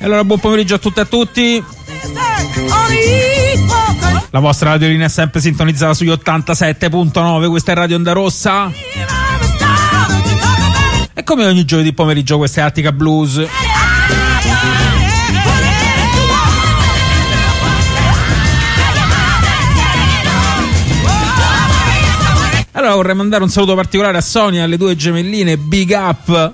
Allora, buon pomeriggio a tutte e a tutti. La vostra radiolinea è sempre sintonizzata sugli 87.9. Questa è Radio Onda Rossa. E come ogni giovedì pomeriggio, questa è Attica Blues. Allora, vorrei mandare un saluto particolare a Sonia e alle due gemelline. Big up.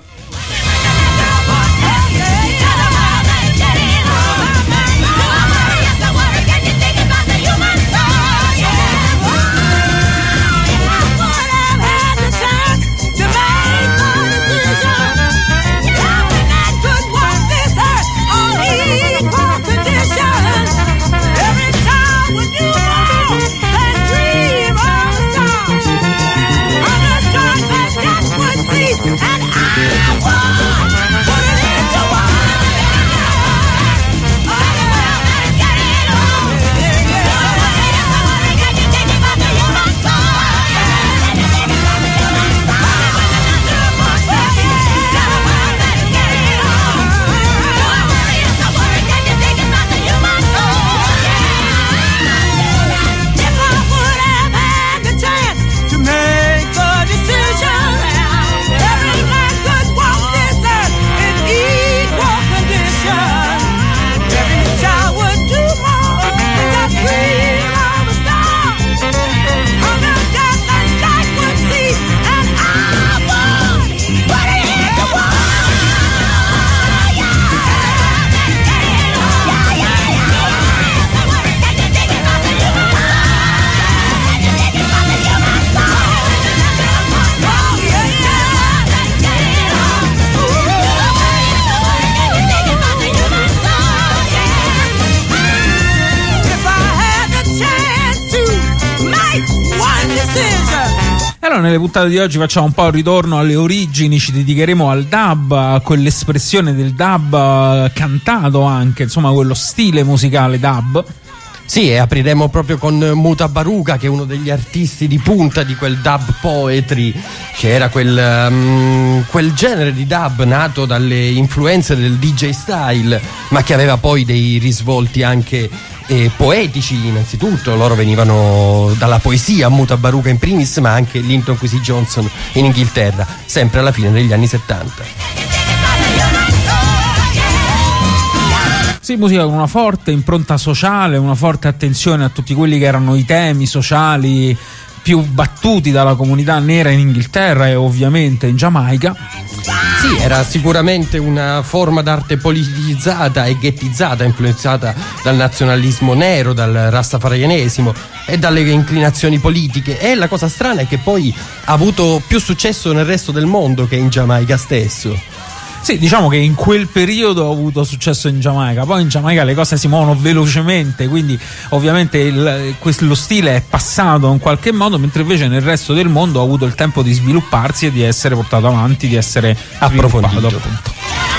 Nelle puntate di oggi facciamo un po' un ritorno alle origini, ci dedicheremo al dub, a quell'espressione del dub cantato anche, insomma quello stile musicale dub. Sì, e apriremo proprio con Muta Baruka, che è uno degli artisti di punta di quel dub poetry, che era quel genere di dub nato dalle influenze del DJ style, ma che aveva poi dei risvolti anche poetici. Innanzitutto loro venivano dalla poesia, Muta Baruka in primis, ma anche Linton Kwesi Johnson in Inghilterra, sempre alla fine degli anni 70. Sì, musica con una forte impronta sociale, una forte attenzione a tutti quelli che erano i temi sociali più battuti dalla comunità nera in Inghilterra e ovviamente in Giamaica. Sì, era sicuramente una forma d'arte politicizzata e ghettizzata, influenzata dal nazionalismo nero, dal rastafarianesimo e dalle inclinazioni politiche. E la cosa strana è che poi ha avuto più successo nel resto del mondo che in Giamaica stesso. Sì, diciamo che in quel periodo ha avuto successo in Giamaica, poi in Giamaica le cose si muovono velocemente, quindi ovviamente lo stile è passato in qualche modo, mentre invece nel resto del mondo ha avuto il tempo di svilupparsi e di essere portato avanti, di essere approfondito, appunto.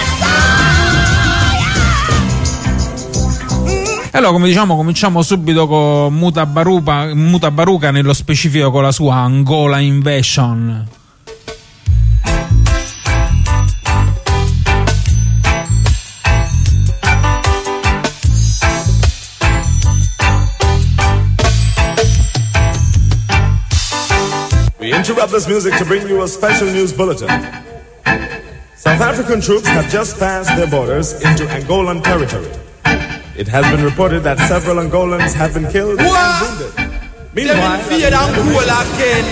Allora, come diciamo, cominciamo subito con Muta Baruka, nello specifico con la sua Angola Invasion. We interrupt this music to bring you a special news bulletin. South African troops have just passed their borders into Angolan territory. It has been reported that several Angolans have been killed and wounded. Meanwhile, Angola again.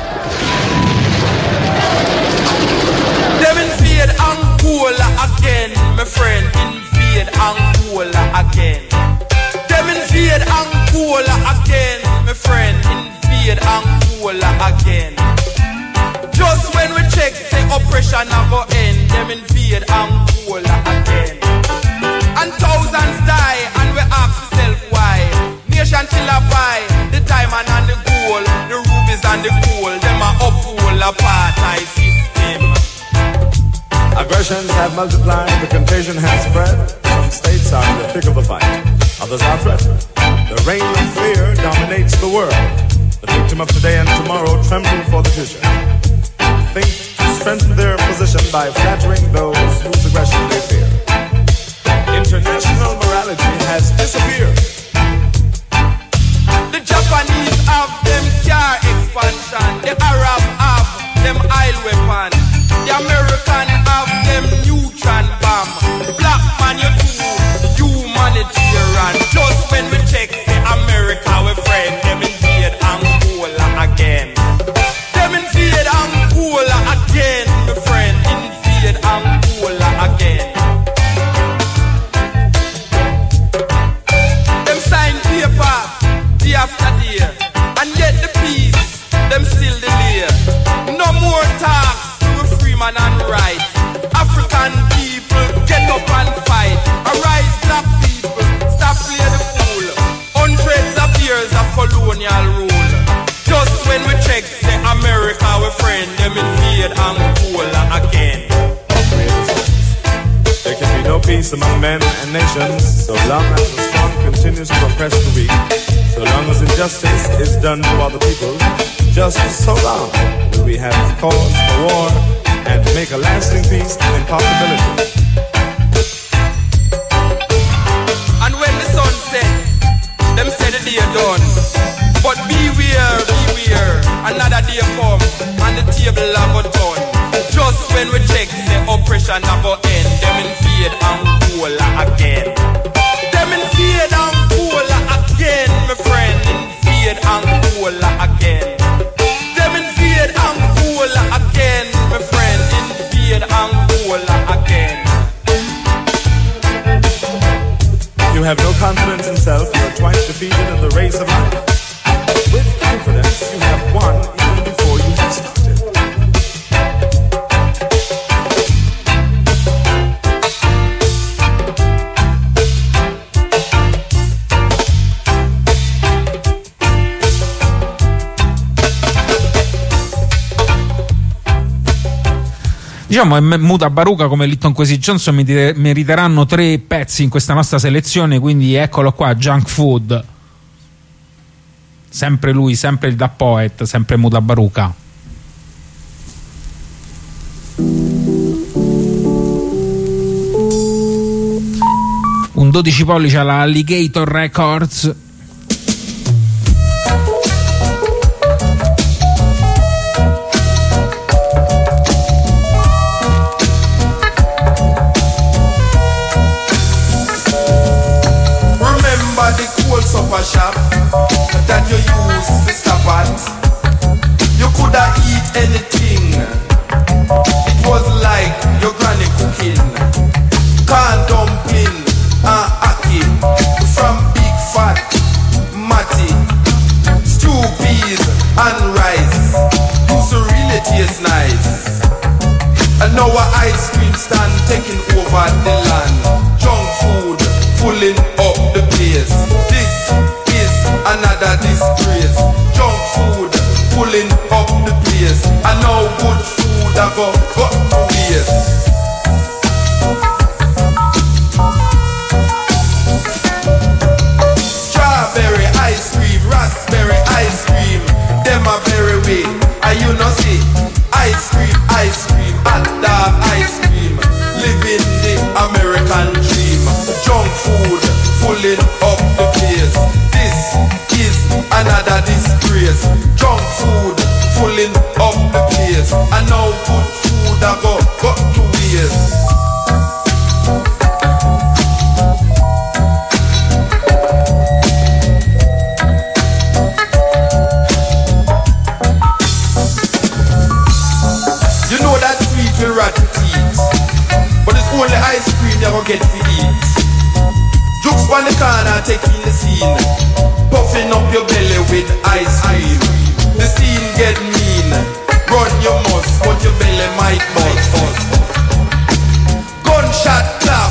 Them invade Angola again, my friend. Invade Angola again. Them invade Angola again, my friend. Invade Angola again. Just when we check the oppression a go end, them invade Angola again. And thousands die, and we ask ourselves why. Nation till a buy the diamond and the gold, the rubies and the gold. Them a uphold apartheid system. Aggressions have multiplied, the contagion has spread. Some states are in the thick of the fight, others are threatened. The reign of fear dominates the world. The victim of today and tomorrow tremble for the future. Think to strengthen their position by flattering those whose aggression they fear. The Arab have them oil weapon. The American have them neutron bomb. Black man, you too humanitarian. Just when we check the America, we friend them invade Angola again. Them invade Angola again, my friend. Invade Angola again. Them sign paper day after day, and yet the peace them still delay. No more talks to freeman and rights. African people get up and fight. Arise, black people, stop playing the fool. Hundreds of years of colonial rule. Just when we check, say America, we friend them invade Angola again. There can be no peace among men and nations so long as the strong continues to oppress the weak, so long as injustice is done to other people. Just so long will we have cause for war and make a lasting peace an impossibility. And when the sun sets, them say the day done. But beware, beware, another day come and the table a go turn. Just when we check the oppression a go end, them invade Angola again. Them invade Angola again, my friend. Invade Angola again. Them invade Angola again, my friend. Invade Angola again. You have no confidence in self, you are twice defeated in the race of life. With confidence, you have won even before you have started. Diciamo Muta Baruka come Litton Kwesi Johnson meriteranno 3 pezzi in questa nostra selezione, quindi eccolo qua, Junk Food. Sempre lui, sempre il Da Poet, sempre Muta Baruka. Un 12 pollici alla Alligator Records. Supper shop that you use to stop at. You coulda eat anything. It was like your granny cooking. Corn dumpling and ackee from big fat matty. Stew peas and rice used to really taste nice. And now our ice cream stand taking over the land. Junk food pulling up the place. This is another disgrace. Junk food pulling up the place. And now good food I go to waste. Strawberry ice cream, raspberry ice cream, them are very way. And you know see, ice cream, hot dog ice cream, living the American dream. Junk food pulling up the place. This is another disgrace. Junk food pulling up the place. And now good food I go to waste. You know that sweet will rot to teeth, but it's only ice cream never get to eat. Jukes on the corner taking the scene, puffing up your belly with ice cream. The scene get mean, run your mouth, but your belly might bust. Gunshot clap.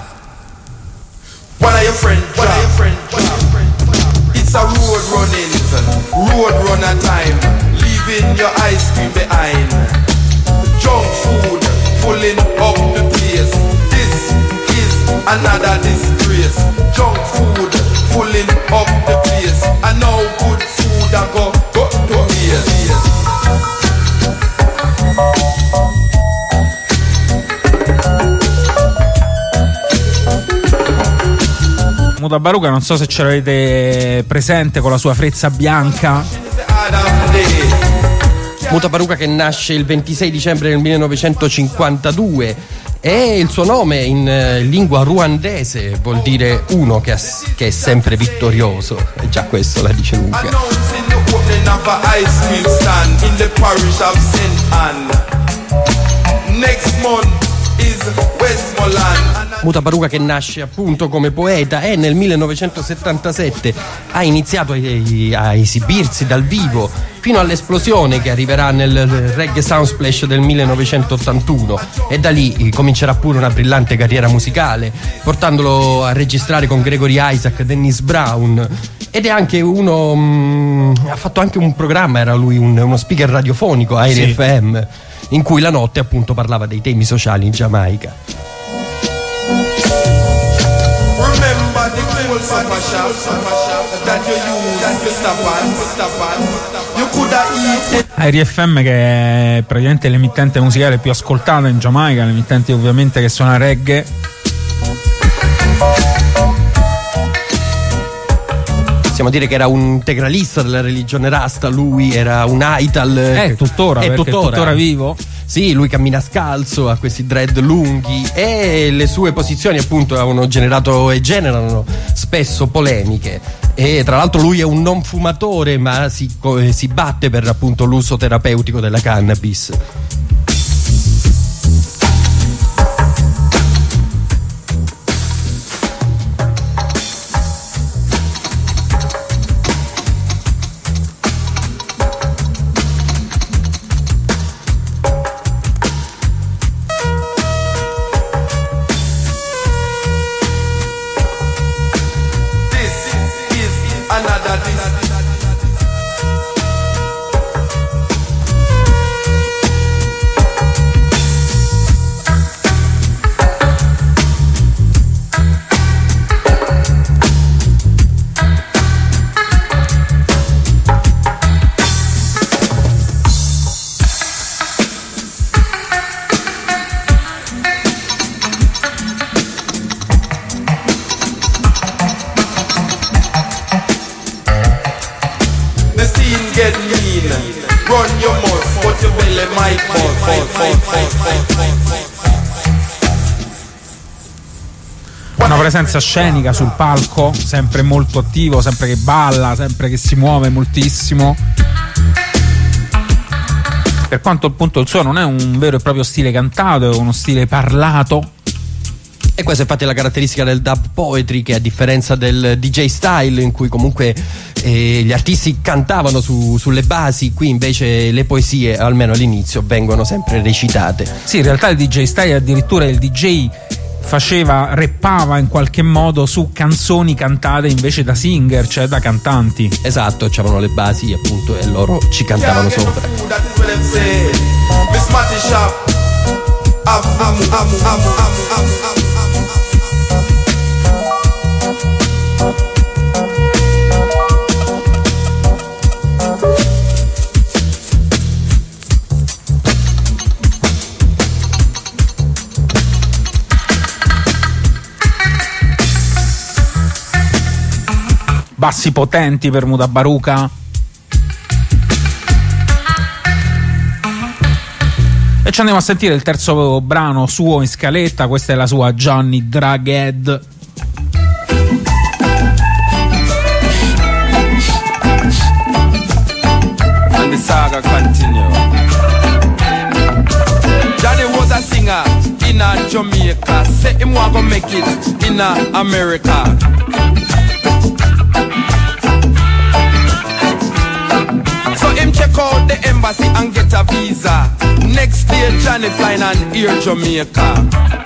One of your friends drop. It's a road runner time, leaving your ice cream behind. Junk food pulling up the place. This is another disgrace. Junk food pulling up the place. And now good food I go to waste. Muta Baruka, non so se ce l'avete presente con la sua frezza bianca. Muta Baruka che nasce il 26 dicembre del 1952 e il suo nome in lingua ruandese vuol dire uno che è sempre vittorioso, e già questo la dice lunga. Muta Baruka che nasce appunto come poeta e nel 1977 ha iniziato a esibirsi dal vivo fino all'esplosione che arriverà nel Reggae Soundsplash del 1981, e da lì comincerà pure una brillante carriera musicale, portandolo a registrare con Gregory Isaac, Dennis Brown, ed è anche uno ha fatto anche un programma, era lui uno speaker radiofonico a Air FM, in cui la notte appunto parlava dei temi sociali in Giamaica. Air FM, che è praticamente l'emittente musicale più ascoltata in Giamaica, l'emittente ovviamente che suona reggae. Possiamo dire che era un integralista della religione Rasta, lui era un Aital. È tuttora vivo. Sì, lui cammina scalzo, ha questi dread lunghi e le sue posizioni appunto avevano generato e generano spesso polemiche. E tra l'altro lui è un non fumatore, ma si batte per appunto l'uso terapeutico della cannabis. Una presenza scenica sul palco, sempre molto attivo, sempre che balla, sempre che si muove moltissimo. Per quanto appunto il suo non è un vero e proprio stile cantato, è uno stile parlato. E questa infatti è la caratteristica del dub poetry, che a differenza del DJ style in cui comunque gli artisti cantavano sulle basi, qui invece le poesie, almeno all'inizio, vengono sempre recitate. Sì, in realtà il DJ style, addirittura il DJ rappava in qualche modo su canzoni cantate invece da singer, cioè da cantanti. Esatto, c'erano le basi appunto e loro ci cantavano sopra. Bassi potenti per Muta Baruka. E ci andiamo a sentire il terzo brano suo in scaletta. Questa è la sua Johnny Draghead. And the saga continue. Johnny was a singer in Jamaica. Say him want to make it in America. So him check out the embassy and get a visa. Next day Johnny flying on Air Jamaica.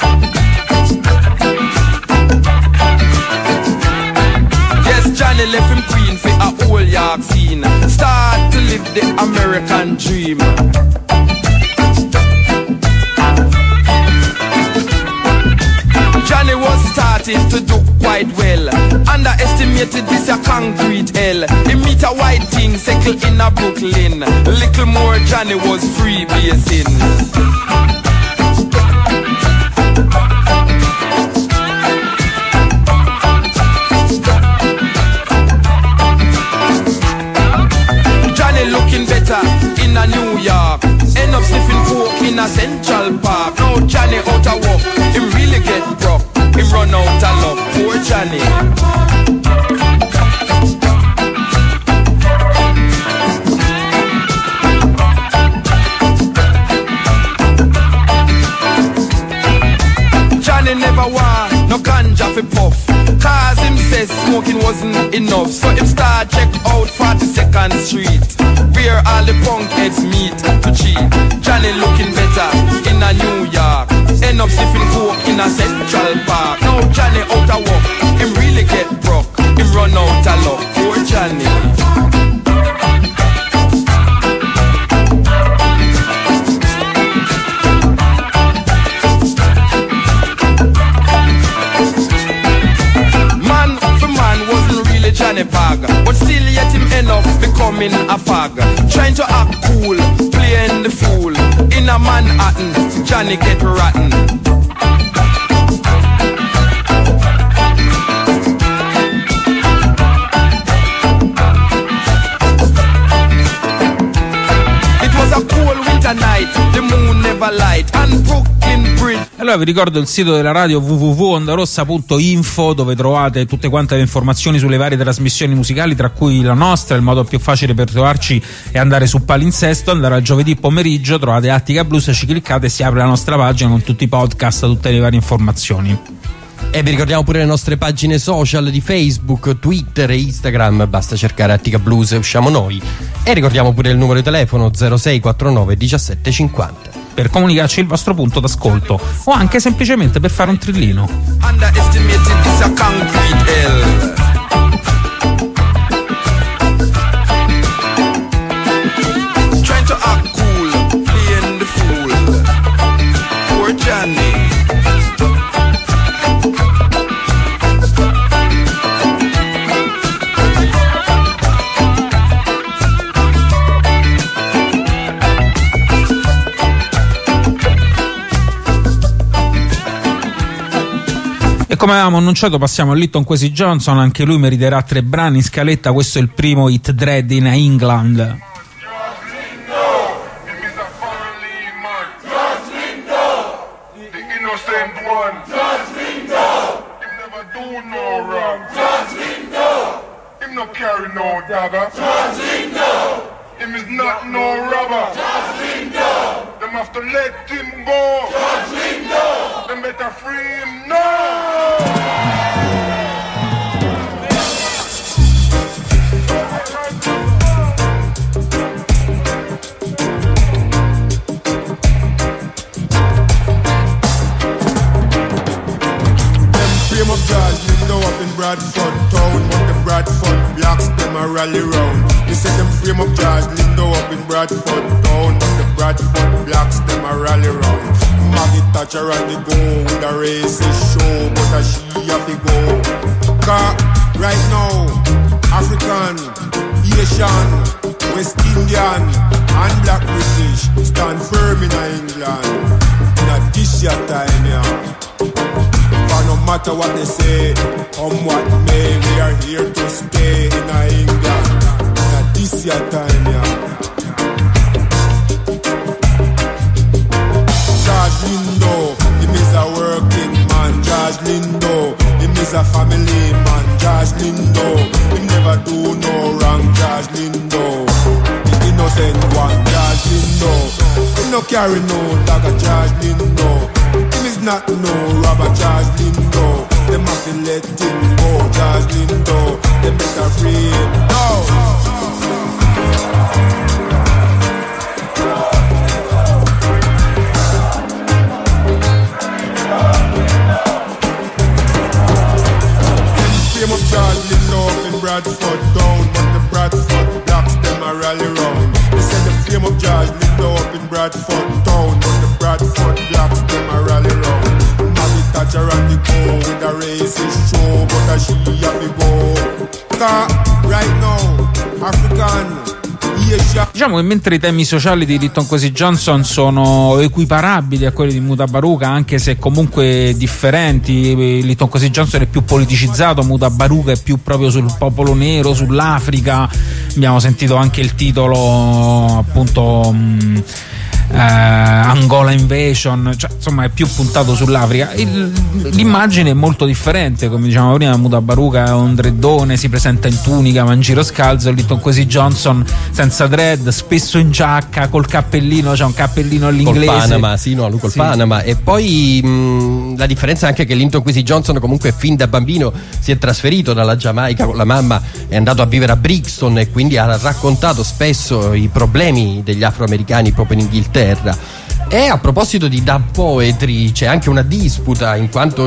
Yes, Johnny left him queen for a whole York scene. Start to live the American dream. Johnny was starting to do quite well. Underestimated this a concrete hell. He meet a white thing, settle in a Brooklyn. Little more Johnny was free basing. Johnny looking better in in a New York. End up sniffing coke in a Central Park. Now Johnny out of work, him really get broke. Him run out of luck, poor Johnny. Johnny never want no ganja fi puff, cause him says smoking wasn't enough. So him start check out 42nd Street, where all the punk heads meet to cheat. Johnny looking better in a New York, end up sniffing coke in a Central Park. Now Johnny out of work, him really get broke. Him run out of luck, poor Johnny. Johnny Bag, but still yet him end up becoming a fag. Trying to act cool, playing the fool. In a Manhattan, Johnny get rotten. It was a cool winter night, the moon never light, and Brooklyn Bridge. Allora vi ricordo il sito della radio www.ondarossa.info, dove trovate tutte quante le informazioni sulle varie trasmissioni musicali, tra cui la nostra. Il modo più facile per trovarci è andare su Palinsesto, andare al giovedì pomeriggio, trovate Attica Blues, ci cliccate e si apre la nostra pagina con tutti i podcast, tutte le varie informazioni. E vi ricordiamo pure le nostre pagine social di Facebook, Twitter e Instagram, basta cercare Attica Blues e usciamo noi. E ricordiamo pure il numero di telefono 0649 1750 per comunicarci il vostro punto d'ascolto o anche semplicemente per fare un trillino. Underestimated is a concrete hell. Trying to act cool, playing the fool. Poor Johnny. Come avevamo annunciato, passiamo a Lytton Kwesi Johnson, anche lui meriterà 3 brani in scaletta. Questo è il primo Hit Dread in England. Them have to let him go. Them better free him now. Frame of George Lindo up in Bradford town, but the Bradford blacks them a rally round. They say them frame of George Lindo up in Bradford town, but the Bradford blacks them a rally round. Maggie Thatcher and the go with a racist show, but a she have to go. Cause right now, African, Asian, West Indian and Black British stand firm in England. In a this year time, yeah. But no matter what they say, come what may, we are here to stay in England. In a this year time, yeah. George Lindo, him is a working man. George Lindo, him is a family man. George Lindo, him never do no wrong. George Lindo, the innocent one. George Lindo, him no carry no dagger. George Lindo, him is not no robber. George Lindo, them have to let him go. George Lindo, them better free him now. Fame of George Lindo up in Bradford town, but the Bradford blacks them a rally round. They said the fame of George Lindo up in Bradford town, but the Bradford blacks them a rally round. Maggie Thatcher and the go with a racist show, but a she have to go. Cause right now, African, Diciamo che mentre i temi sociali di Linton Kwesi Johnson sono equiparabili a quelli di Mutabaruka, anche se comunque differenti, Linton Kwesi Johnson è più politicizzato, Mutabaruka è più proprio sul popolo nero, sull'Africa. Abbiamo sentito anche il titolo, appunto, Angola Invasion, cioè, insomma è più puntato sull'Africa. L'immagine è molto differente, come diciamo prima. Mutabaruka è un dreddone, si presenta in tunica, va in giro scalzo. Linton Kwesi Johnson senza dread, spesso in giacca, col cappellino, c'è un cappellino all'inglese, col Panama, sì, no, lui col Panama. E poi la differenza è anche che Linton Kwesi Johnson comunque fin da bambino si è trasferito dalla Giamaica con la mamma, è andato a vivere a Brixton e quindi ha raccontato spesso i problemi degli afroamericani proprio in Inghilterra. E a proposito di dub poetry, c'è anche una disputa, in quanto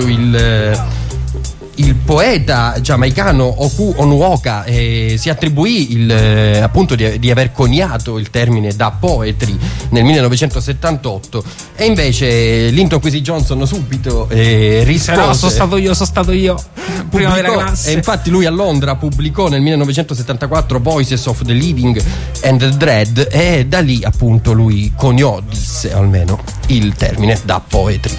il poeta giamaicano Oku Onuoka si attribuì appunto di aver coniato il termine dub poetry nel 1978, e invece Linton Kwesi Johnson subito rispose: no, sono stato io prima della classe. E infatti lui a Londra pubblicò nel 1974 Voices of the Living and the Dead, e da lì appunto lui coniò, disse almeno, il termine dub poetry.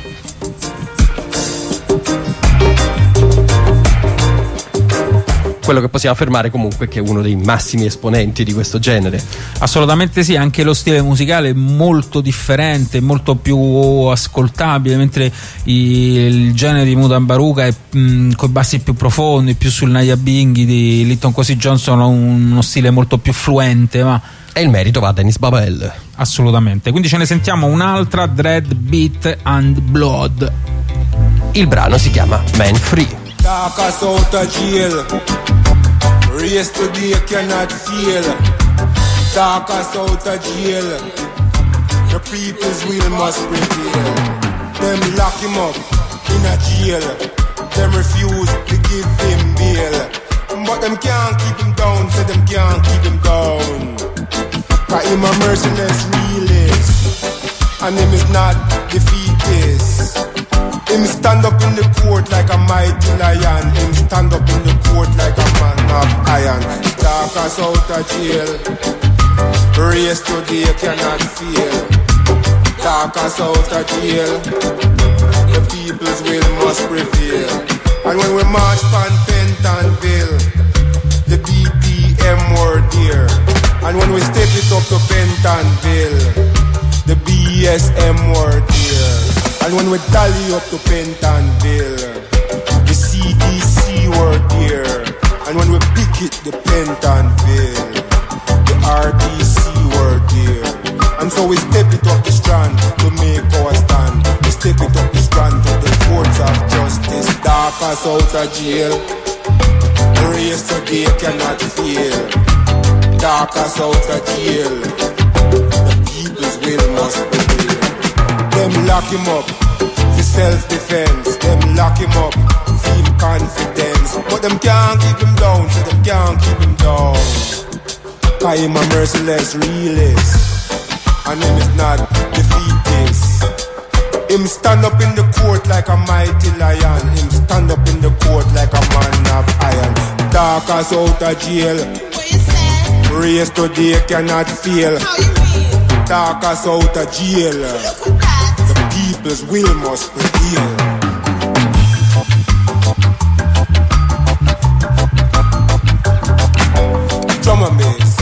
Quello che possiamo affermare comunque è che è uno dei massimi esponenti di questo genere. Assolutamente sì, anche lo stile musicale è molto differente, molto più ascoltabile, mentre il genere di Mutabaruka è con bassi più profondi, più sul Nyabinghi. Di Linton Kwesi Johnson ha uno stile molto più fluente, ma e il merito va a Dennis Babel. Assolutamente. Quindi ce ne sentiamo un'altra, Dread, Beat and Blood. Il brano si chiama Man Free. Talk us out of jail. Race today cannot fail. Talk us out of jail. The people's will must prevail. Them lock him up in a jail. Them refuse to give him bail. But them can't keep him down, so them can't keep him down. Cause him a merciless realist, and him is not defeatist. Him stand up in the court like a mighty lion. Him stand up in the court like a man of iron. Talk us out of jail. Race today cannot fail. Talk us out of jail. The people's will must prevail. And when we march on Pentonville, the BPM were there. And when we step it up to Pentonville, the BSM were there. And when we tally up to Pentonville, the CDC were there. And when we pick it, the Pentonville, the RDC were there. And so we step it up the strand to make our stand. We step it up the strand to the courts of justice. Dark us out of jail. The race today cannot fail. Dark us out of jail. The people's will must prevail. Them lock him up for self-defense. Them lock him up, feel confidence. But them can't keep him down, so them can't keep him down. Cause him a merciless realist, and him is not defeatist. Him stand up in the court like a mighty lion. Him stand up in the court like a man of iron. Talk us out of jail. What you say? Race today cannot fail. How you mean? Talk us out of jail. Look at that. The people's will must prevail. Drum and bass.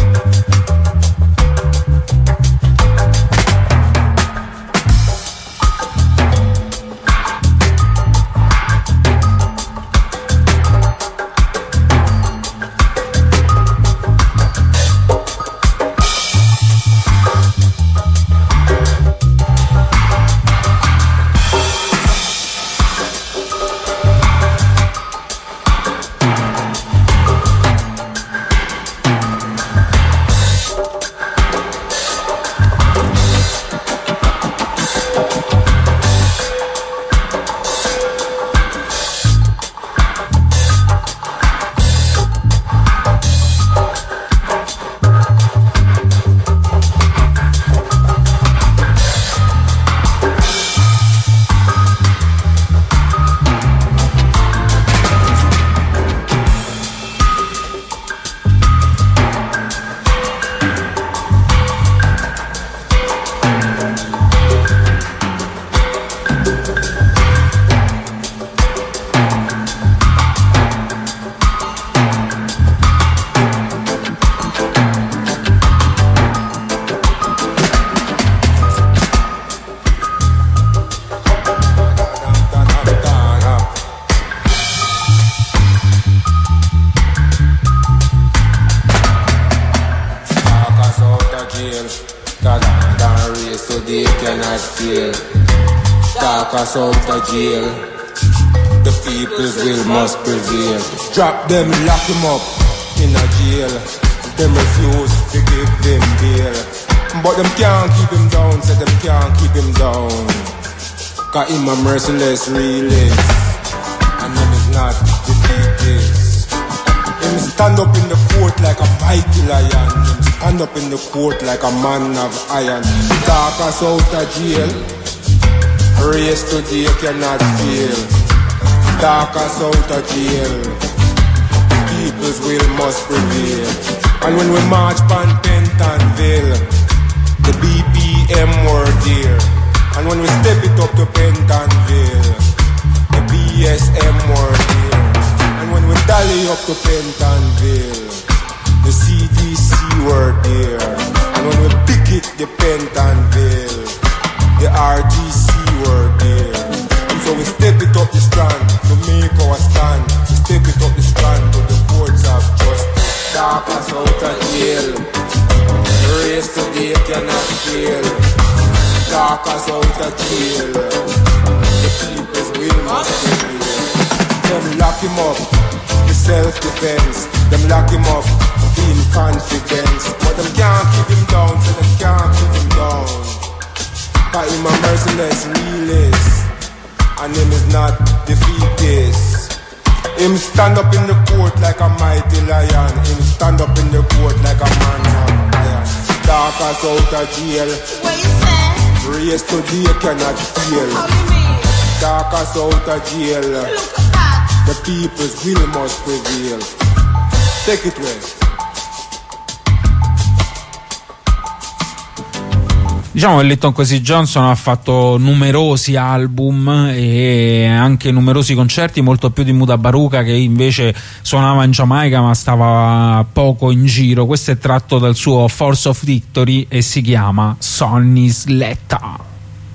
race so they cannot fail. Talk us out of jail. The people's will must prevail. Drop them, lock him up in a jail. Them refuse to give them bail. But them can't keep him down, say them can't keep him down. Cause him a merciless realist, and him is not defeatist. Him stand up in the court like a mighty lion. Him stand up in the court like a man of iron. Talk us out of jail. Race today cannot fail. Talk us out of jail. People's will must prevail. And when we march pan Pentonville, the BPM were there. And when we step it up to Pentonville, the BSM were there. And when we tally up to Pentonville, the CDC were there. And when we pick it the Pentonville, the RGC were there. And so we step it up the strand to make our stand. We step it up the strand to the courts of justice. Talk us out of jail. The race today cannot fail. Talk us out of jail. The people's will must prevail. Them lock him up, the self-defense. Them lock him up, in confidence. But them can't keep him down, so them can't keep him down. Cause him a merciless realist, and him is not defeatist. Him stand up in the court like a mighty lion. Him stand up in the court like a man of iron. Talk us out of jail. What you say? Race today cannot fail. How you mean? Talk us out of jail. Look at that. The people's will must prevail. Take it away. Diciamo che Linton Kwesi Johnson ha fatto numerosi album e anche numerosi concerti, molto più di Muta Baruka, che invece suonava in Giamaica ma stava poco in giro. Questo è tratto dal suo Force of Victory e si chiama Sonny's Letter.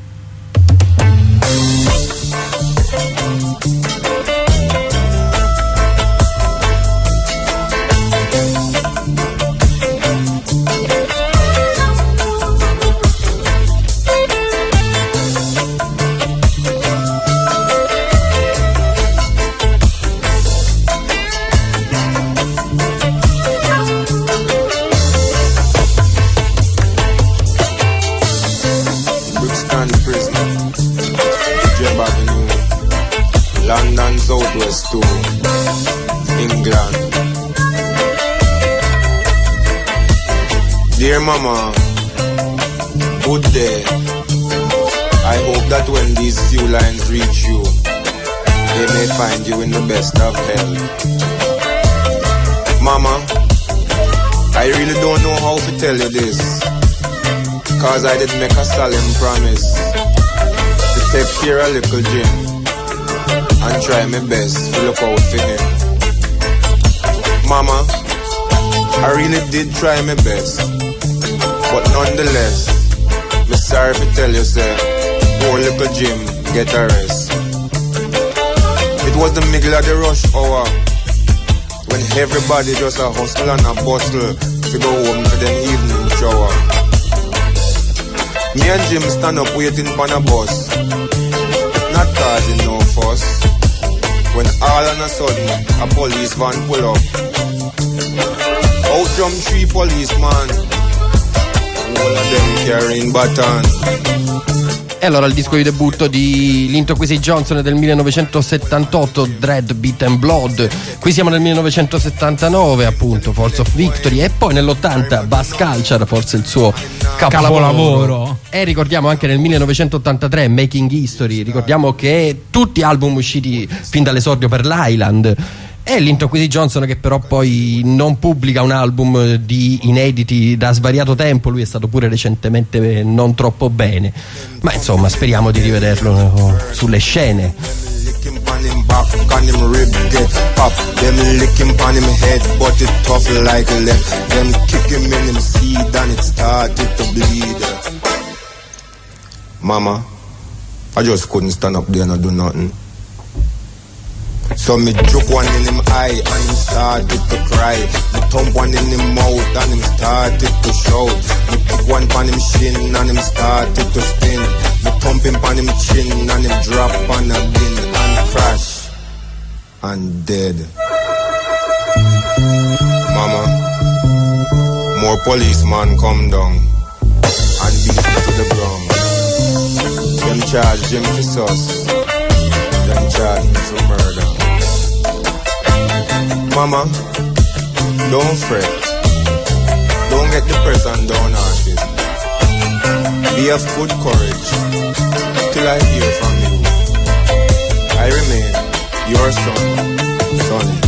London Southwest to England. Dear Mama, good day. I hope that when these few lines reach you, they may find you in the best of health. Mama, I really don't know how to tell you this, cause I did make a solemn promise to take care of little Jim and try my best to look out for him. Mama, I really did try my best, but nonetheless, me sorry to tell you, sir, poor little Jim get a rest. It was the middle of the rush hour, when everybody just a hustle and a bustle to go home for them evening shower. Me and Jim stand up waiting for a bus, not causing no fuss, when all of a sudden a police van pull up. Out from 3 policemen, all of them carrying baton. E allora il disco di debutto di Linton Kwesi Johnson è del 1978, Dread, Beat and Blood. Qui siamo nel 1979, appunto, Force of Victory. E poi nell'80 Bass Culture, forse il suo capolavoro. E ricordiamo anche nel 1983 Making History. Ricordiamo che tutti album usciti fin dall'esordio per l'Island. E Linton Kwesi Johnson, che però poi non pubblica un album di inediti da svariato tempo. Lui è stato pure recentemente non troppo bene, ma insomma speriamo di rivederlo sulle scene. Mama, I just couldn't stand up there and do nothing. So me joke one in him eye and him started to cry. Me thump one in him mouth and him started to shout. Me pick one pan him shin and him started to spin. Me thump him pan him chin and him drop on a bin and crash and dead. Mama, more policemen come down and beat me to the ground. Them charge Jim for sus. Them charge me for murder. Mama, don't fret. Don't get depressed and downhearted. Be of good courage till I hear from you. I remain your son, Sonny.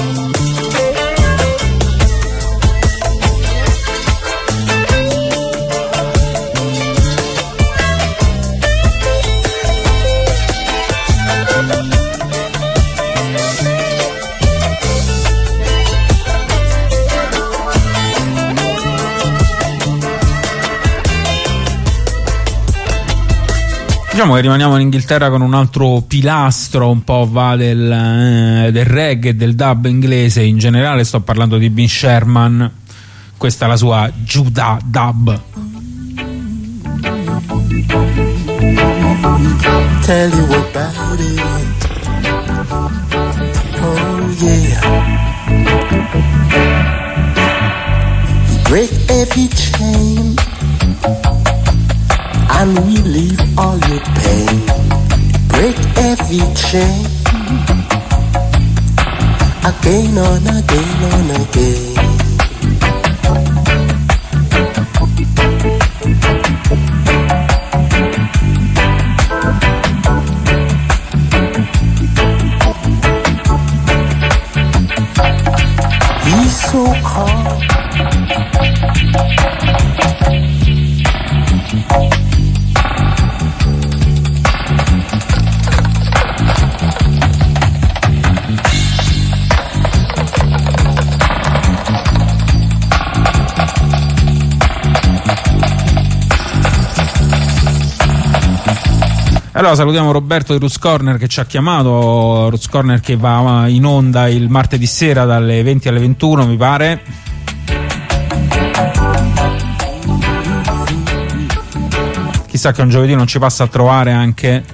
Diciamo che rimaniamo in Inghilterra con un altro pilastro un po' va del reggae e del dub inglese in generale. Sto parlando di Ben Sherman. Questa è la sua Judah Dub. Tell you about it. Oh yeah. Break every chain and relieve all your pain. Break every chain again and again and again. He's so calm. Allora salutiamo Roberto di Roots Corner che ci ha chiamato, Roots Corner che va in onda il martedì sera dalle 20 alle 21 mi pare. Chissà che un giovedì non ci passa a trovare anche.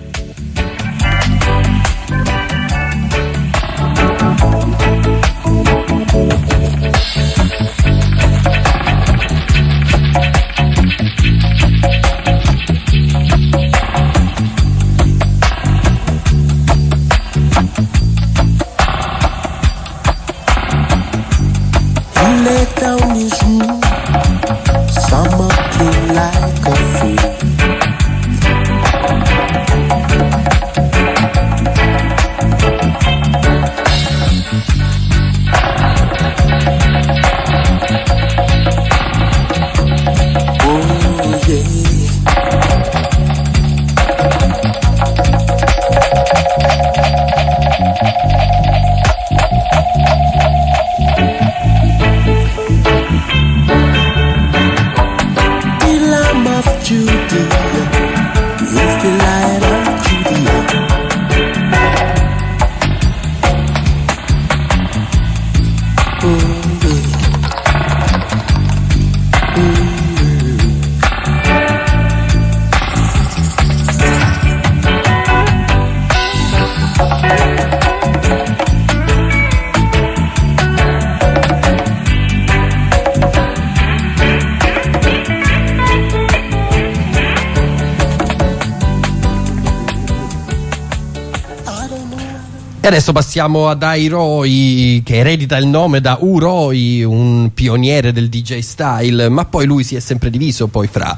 E adesso passiamo ad Roy, che eredita il nome da Roy, un pioniere del DJ style, ma poi lui si è sempre diviso poi fra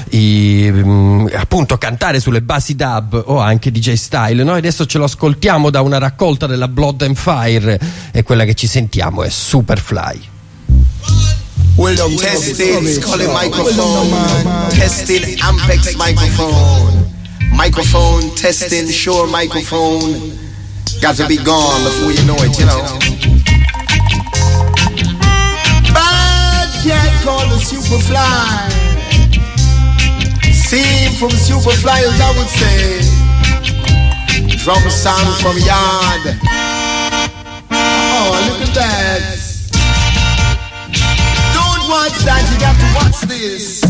appunto cantare sulle basi dub o anche DJ style. Noi adesso ce lo ascoltiamo da una raccolta della Blood and Fire e quella che ci sentiamo è Superfly. Well, testing, calling microphone, testing Ampex microphone, testing Shure microphone. Got to be gone before you know it, you know. Bad cat called the Superfly. Seen from Superfly, as I would say. Drum sound from yard. that. Don't watch that, you got to watch this.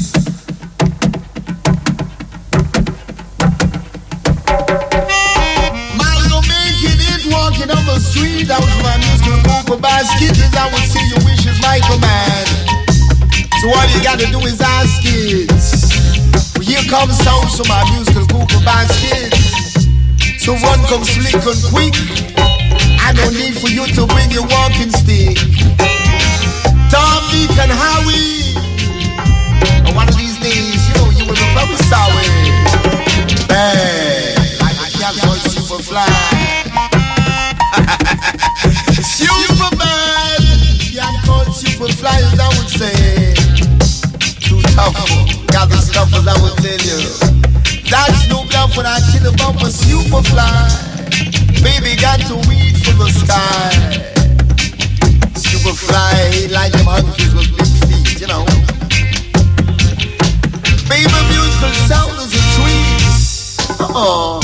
Man, you're making it walking on the street. Out to my musical Cooper basket, as I would see your wishes, Michael Man. So all you gotta do is ask it. Well, here comes sound, so my musical Cooper basket. So run, come slick and quick. I don't need for you to bring your walking stick. Tom, Nick, and Howie. And one of these days, you know, you will be very sorry. Bang, like a cat called Superfly. Superman, cat called Superfly, as I would say. Too tough, got the stuff as I would tell you. That's no bluff when I kill about my Superfly. Baby got to reach for the sky. Superfly like them hunches with big feet, you know. Baby musical sound is a treat. Oh,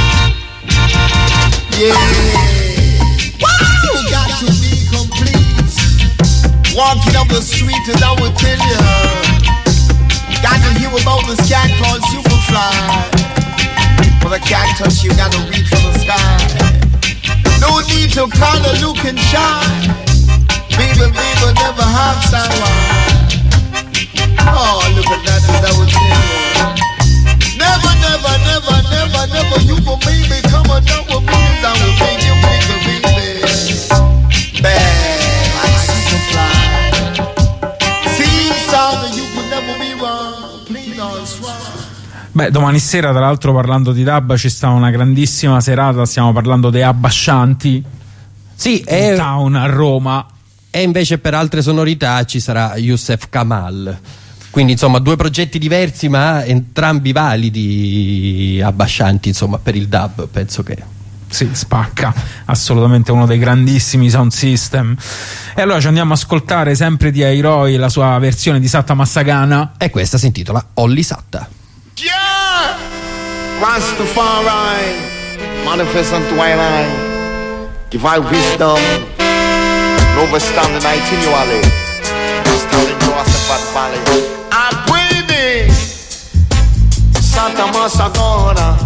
yeah. Wow, got to be complete. Walking up the street as I would tell you. Got to hear about this cat called Superfly. For the cactus, you gotta reach for the sky. No need to call her looking shy. Baby, baby, never have someone. Oh, look at that, as I would say. Never, never, never, never, never. You go, baby, come on down with me. I will make you baby. Bad, like Superfly. Sing song, you could never be wrong. Clean on swag. Beh, domani sera, tra l'altro, parlando di dub, ci sta una grandissima serata. Stiamo parlando dei Abbascianti. Sì, Town a Roma. E invece per altre sonorità ci sarà Youssef Kamal. Quindi insomma 2 progetti diversi, ma entrambi validi, Abbascianti, insomma, per il dub. Penso che sì, spacca assolutamente, uno dei grandissimi Sound System. E allora ci andiamo a ascoltare sempre di Airoi la sua versione di Satta Massagana, e questa si intitola Olli Satta. Yeah! Rastafari, manifest unto I, give I wisdom, overstand the continually, standing to us the valley. I pray thee, Santa Massagana.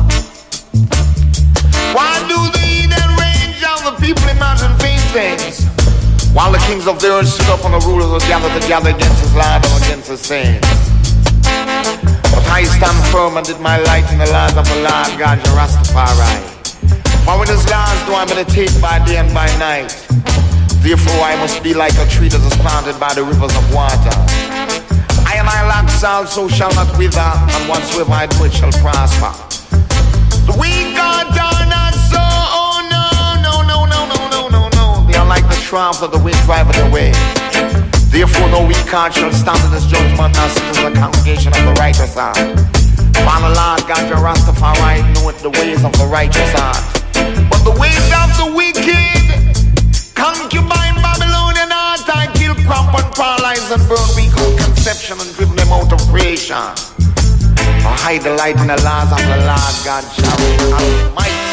Why do the heathen rage and the people imagine vain things? While the kings of the earth stood up and the rulers were gathered together against his land and against his saints. But I stand firm and did my light in the laws of the Lord God, your Rastafari. For with his laws do I meditate by day and by night. Therefore I must be like a tree that is planted by the rivers of water. I and I lack salt, so shall not wither, and whatsoever I do it shall prosper. The weak are done not so, oh no, no, no, no, no, no, no, no. They are like the tramp of the wind driving away. Therefore no weak heart shall stand in this judgment, nor sit in the congregation of the righteous heart. For the Lord God your Rastafari knoweth the ways of the righteous heart. But the ways of the wicked, concubine Babylonian heart, I kill, cramp and paralyze and burn weak out conception and driven them out of creation. Or hide the light in the laws of the Lord God Almighty.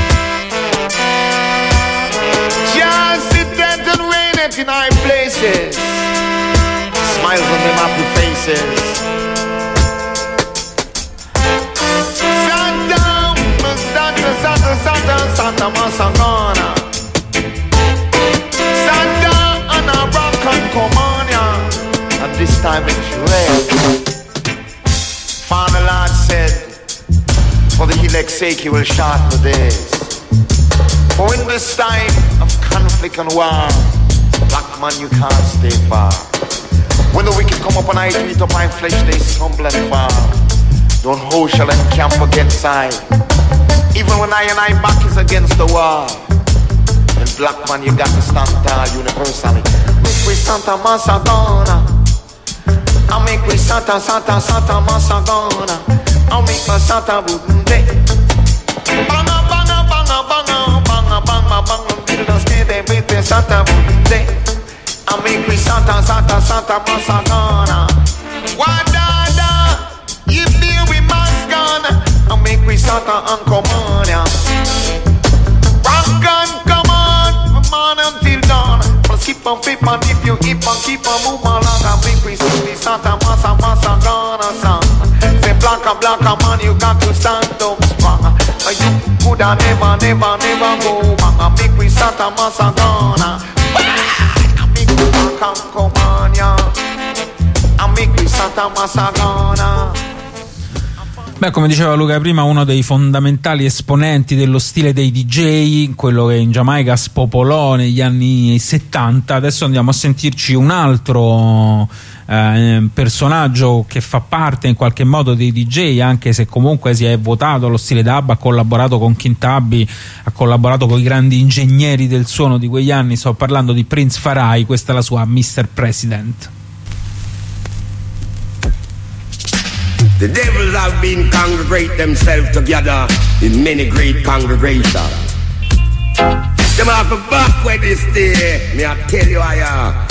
Just sit and reign it in high places. Smiles on them happy faces. Santa Massagana. Santa and a rock and Comania. And this time it's red. Father Lord said, for the elect's sake he will shorten the days. For in this time of conflict and war, black man you can't stay far. When the wicked come up and I eat up my flesh, they stumble and fall. Don't hold shall encamp against I. Even when I and I back is against the wall. Then black man you got to stand tall universally. Make we Santa Massagana. I'll make we Santa Massagana. I'll make my Santa Budunde. Banga banga banga banga banga banga banga. Build a state with the Santa Budunde. I'll make we Santa Massagana. Wadada, if there we must gone. I'll make we Santa and Comania. Rock and come on, from morn until dawn. keep on fit, man, if you keep on move along, and big we see the Santa Massa gonna song. Say Blanca, man, you got to stand up strong. You coulda never go back. And big we Santa Massa gonna. And big we Blanca, come on, yeah. And big we Santa Massa gonna. Beh, come diceva Luca prima, uno dei fondamentali esponenti dello stile dei DJ, quello che in Giamaica spopolò negli anni 70. Adesso andiamo a sentirci un altro personaggio che fa parte in qualche modo dei DJ, anche se comunque si è votato allo stile dub, ha collaborato con Kintabi, ha collaborato con i grandi ingegneri del suono di quegli anni. Sto parlando di Prince Farai, questa è la sua Mr. President. The devils have been congregate themselves together in many great congregations. Them have to back where they stay, me I tell you I am.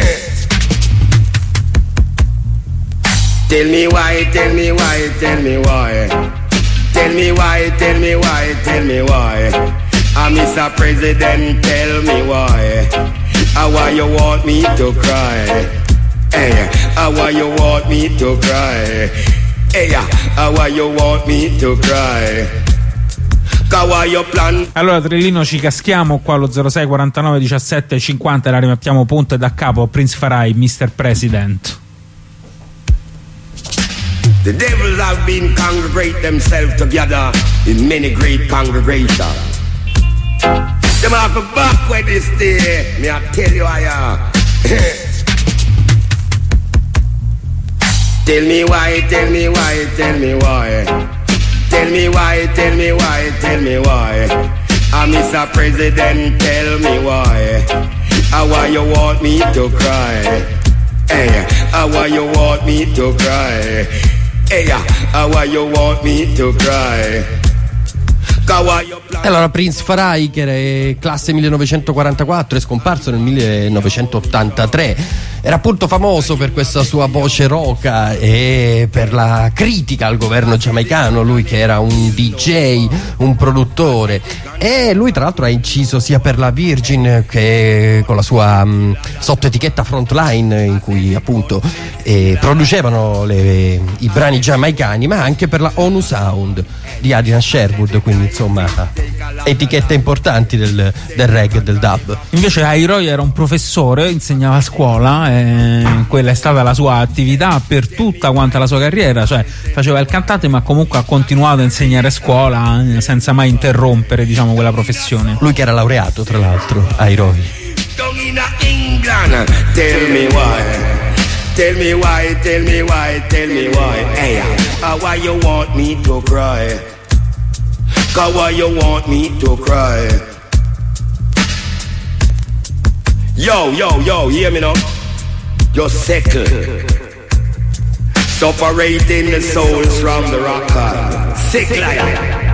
Tell me why, tell me why, tell me why. Tell me why, tell me why, tell me why. Mr. President, tell me why. Why you want me to cry? Hey, why you want me to cry? Hey, why you want me to cry? Allora Trellino, ci caschiamo qua allo 06 49 17 50 e la rimettiamo punto e da capo. Prince Farai, Mr. President. The devils have been congregate themselves together in many great congregations. Them have to back where they stay, me I tell you I am. Tell me why, tell me why, tell me why. Tell me why, tell me why, tell me why. Mr. President, tell me why. Why you want me to cry? Hey, why you want me to cry? Hey, why you want me to cry? Allora, Prince Farai, che era classe 1944, è scomparso nel 1983. Era appunto famoso per questa sua voce roca e per la critica al governo giamaicano. Lui che era un DJ, un produttore, e lui tra l'altro ha inciso sia per la Virgin che con la sua sottoetichetta Frontline, in cui appunto producevano i brani giamaicani, ma anche per la ONU Sound di Adrian Sherwood, quindi insomma etichette importanti del reggae e del dub. Invece Airoy era un professore, insegnava a scuola, quella è stata la sua attività per tutta quanta la sua carriera, cioè faceva il cantante ma comunque ha continuato a insegnare a scuola senza mai interrompere, diciamo, quella professione. Lui che era laureato tra l'altro, Airoy. Tell me why, tell me why, tell me why, tell me why. Hey, why you want me to cry? Why you want me to cry? Yo, yo, yo, hear me now? You're sickle, separating the souls from the rocker. Sick lion.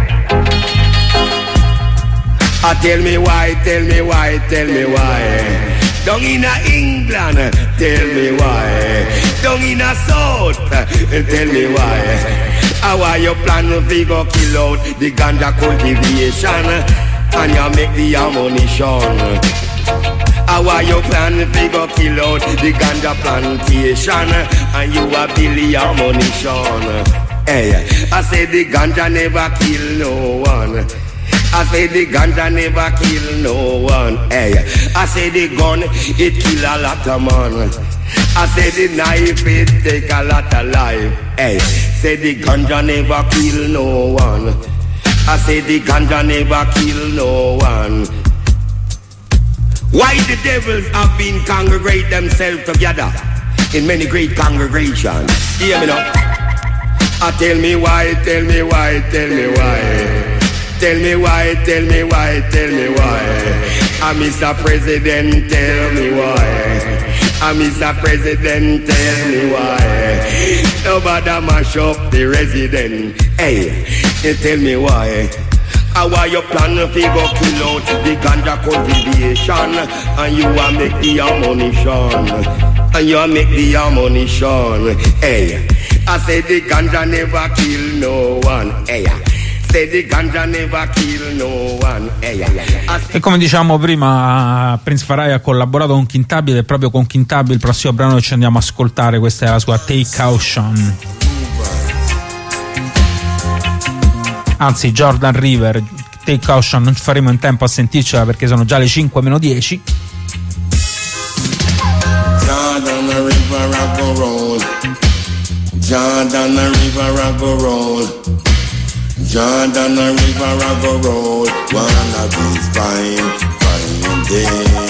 Tell me why, tell me why, tell me why. Down in England, tell me why. Down in South, tell me why. Why you plan to go kill out the ganja cultivation and you make the ammunition? Why you plan to go kill out the ganja plantation and you a build the ammunition? Hey, I say the ganja never kill no one. I say the ganja never kill no one. Hey, I say the gun, it kill a lot of man. I say the knife, it take a lot of life. Hey, say the ganja never kill no one. I say the ganja never kill no one. Why the devils have been congregate themselves together in many great congregations? Hear me now. Tell me why, tell me why, tell me why. Tell me why, tell me why, tell me why. Mr. President, tell me why. Mr. President, tell me why. Nobody mash up the resident. Hey, tell me why. Why you plan to go kill out the ganja cultivation and you a make the ammunition? And you a make the ammunition. Hey, I say the ganja never kill no one. Hey, Say the ganja never kill no one. E come diciamo prima, Prince Farai ha collaborato con Kintabil, e proprio con Kintabil il prossimo brano che ci andiamo a ascoltare, questa è la sua Take Caution. Anzi, Jordan River, Take Caution non ci faremo in tempo a sentircela perché sono già le 5:10. Jordan the river I go roll. Jordan the river I go roll. Jordan the river I go roll. One of these fine days.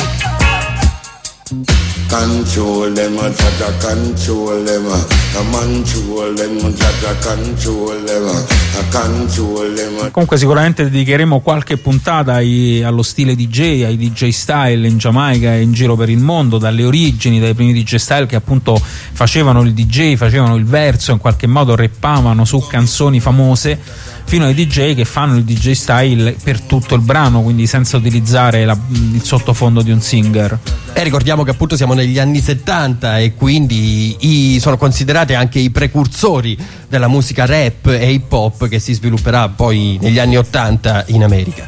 Control them, Jaja, control them. Control them, Jaja, control them. Control them. Comunque sicuramente dedicheremo qualche puntata allo stile DJ, ai DJ style in Giamaica e in giro per il mondo, dalle origini, dai primi DJ style che appunto facevano il DJ, facevano il verso, in qualche modo rappavano su canzoni famose, fino ai DJ che fanno il DJ style per tutto il brano, quindi senza utilizzare il sottofondo di un singer. E ricordiamo che appunto siamo negli anni 70 e quindi sono considerati anche i precursori della musica rap e hip hop che si svilupperà poi negli anni 80 in America.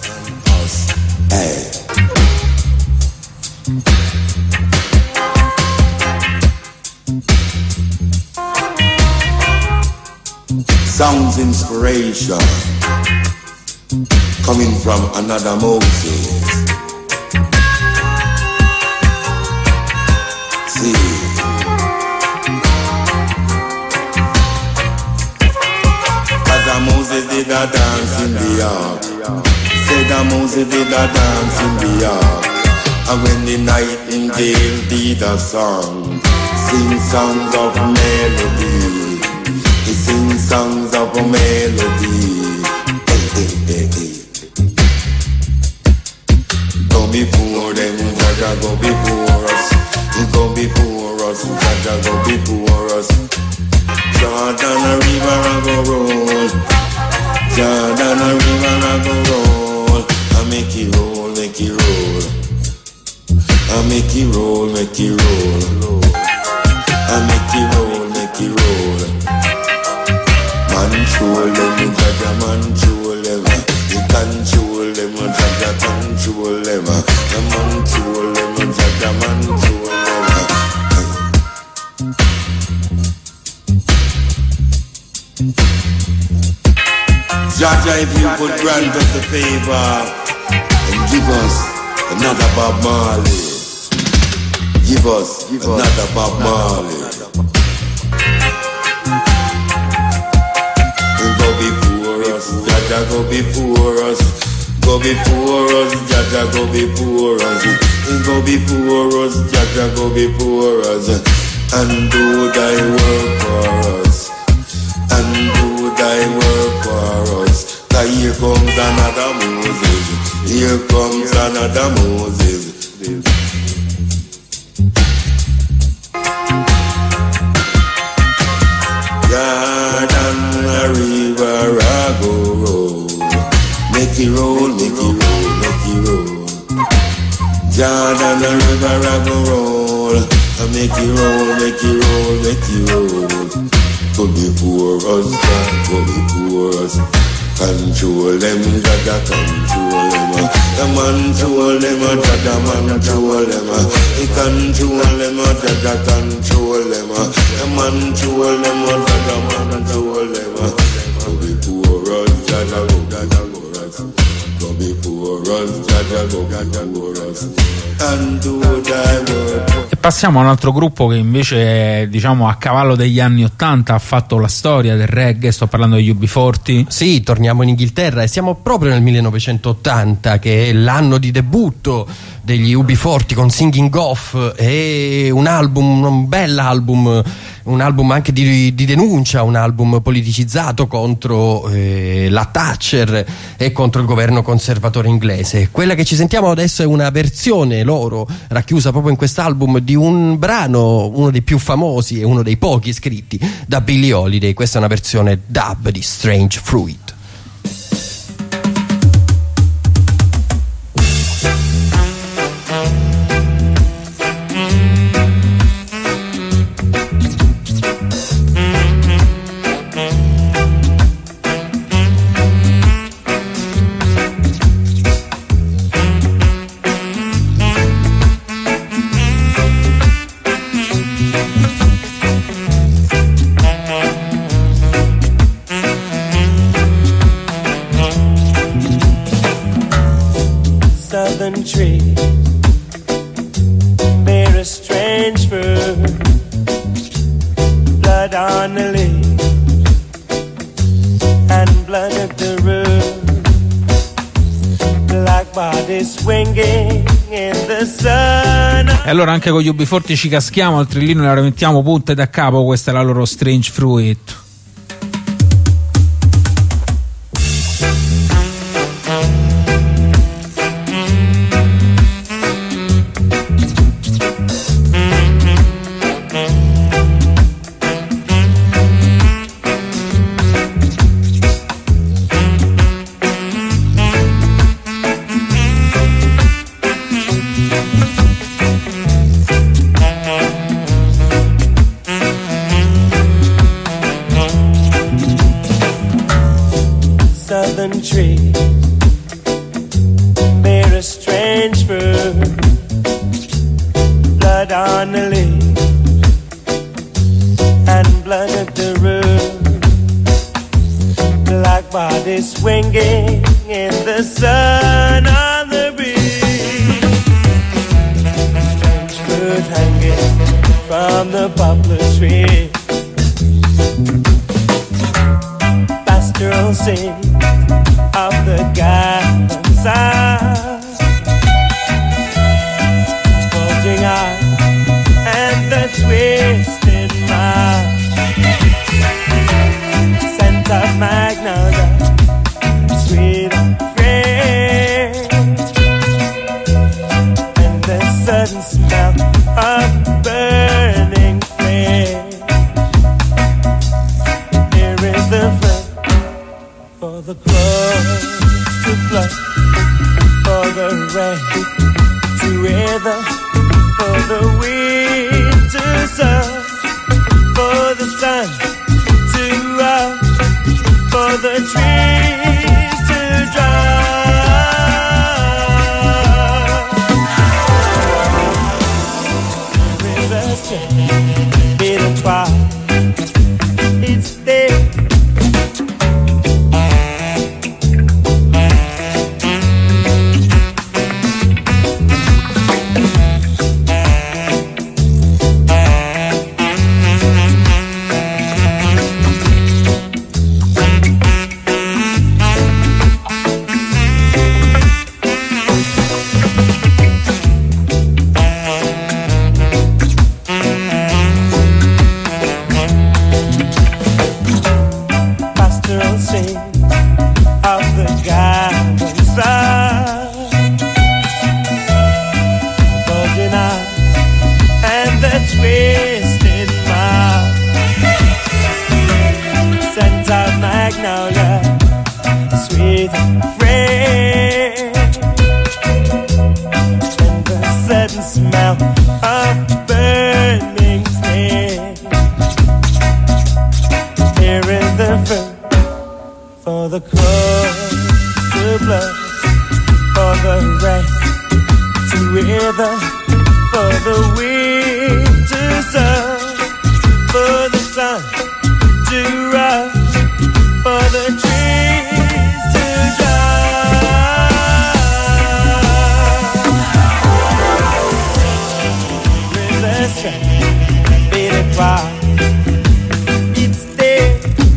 Sounds inspiration coming from another Moses. See, as a Moses did a dance in the ark, said a Moses did a dance in the ark, and when the nightingale did a song, sing songs of melody. He sing songs of a melody. Hey, hey, hey, hey. Go before them, Jaja, go before us. Go before us, Jaja, go before us. Jordan a river a go roll. Jordan a river a go roll. I make it roll, make it roll. I make it roll, make it roll. I make it roll, make it roll. Control them, Jaja, control them. You control them, Jaja, control them. You control them, Jaja, control them. Jaja, if you could grant us a favor and give us another Bob Marley. Give us another Bob Marley. Go before us, Jaja, go before us. Go before us, Jaja, go before us. Go before us, Jaja, go before us. And do thy work for us. And do thy work for us. 'Cause here comes another Moses. Here comes another Moses. Jordan a river a go roll. Make it roll, make it roll, make it roll. Jordan a river a go roll. Make it roll, make it roll, make it roll. Go before us, God, go before us. Control them, Jaja, control them. The man control them, Jaja, man control them. He control them, Jaja, control them. The man control them, Jaja, man control them. Go before us, Jaja, go before us. Go before us, Jaja, go before us. And do thy work. E passiamo a un altro gruppo che invece, diciamo, a cavallo degli anni 80 ha fatto la storia del reggae. Sto parlando degli UB40. Sì, torniamo in Inghilterra e siamo proprio nel 1980, che è l'anno di debutto degli UB40 con Singing Off. È un album, un bel album, un album anche di denuncia, un album politicizzato contro la Thatcher e contro il governo conservatore inglese. Quella che ci sentiamo adesso è una versione loro racchiusa proprio in quest'album di un brano, uno dei più famosi e uno dei pochi scritti da Billie Holiday. Questa è una versione dub di Strange Fruit. Southern trees bear a strange fruit, blood on the leaves and blood at the root, black body swinging in the sun. E allora anche con gli UB40 ci caschiamo, al trillino la rimettiamo punte da capo, questa è la loro Strange Fruit. Southern trees bear a strange fruit, blood on the leaves and blood at the root, black body swinging in the sun on the breeze, strange fruit hanging from the poplar tree, pastoral scene of the garden side, bulging eyes and the twisted mouth, scent of magnolia, sweet and fresh, and the sudden smell of burning flesh. Here is the fruit for the crows to pluck, for the rain to wither, for the wind to sow, for the sun to rise, for the trees to dry. Rivers change, bitter twice, it's there. Pastoral scene of the garden side, bulging eyes and the twisted mouth, scent of magnolia, sweet and fresh, and the sudden smell of burning flesh. Here is the fruit for the crows to blood, for the rain to wither, for the wind to sow, for the sun to rise, for the trees to dry. Rivers change, beating fire, it's there.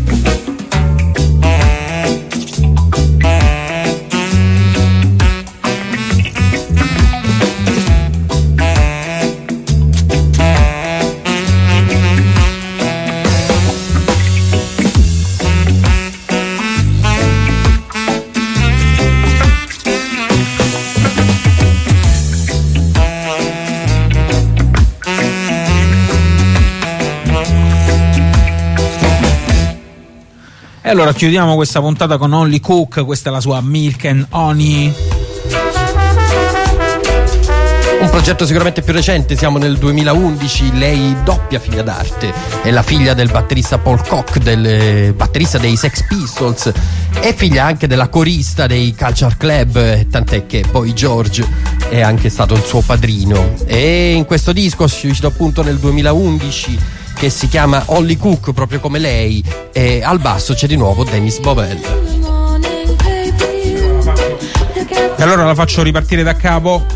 E allora chiudiamo questa puntata con Only Cook, questa è la sua Milk and Honey. Un progetto sicuramente più recente, siamo nel 2011, lei doppia figlia d'arte, è la figlia del batterista Paul Koch, del batterista dei Sex Pistols, è figlia anche della corista dei Culture Club, tant'è che poi George è anche stato il suo padrino. E in questo disco, uscito appunto nel 2011, che si chiama Only Cook, proprio come lei, e al basso c'è di nuovo Dennis Bovell. E allora la faccio ripartire da capo.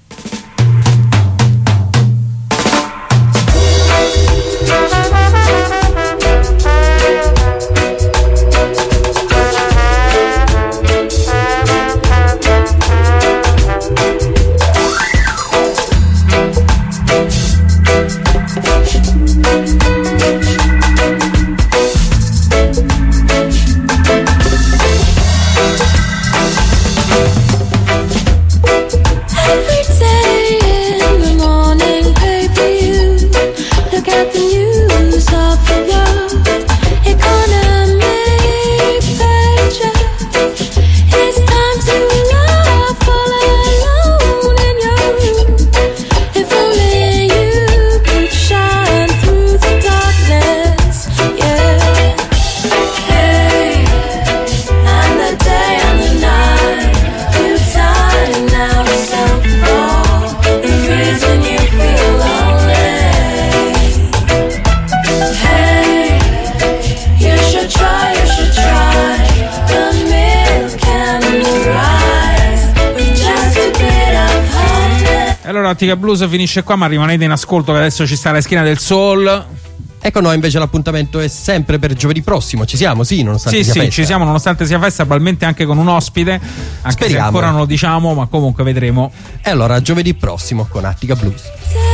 Attica Blues finisce qua, ma rimanete in ascolto che adesso ci sta la schiena del soul. Ecco, noi invece l'appuntamento è sempre per giovedì prossimo. Ci siamo, sì, nonostante sia festa. Ci siamo, nonostante sia festa, probabilmente anche con un ospite, anche Speriamo. se ancora non lo diciamo, ma comunque vedremo. E allora giovedì prossimo con Attica Blues.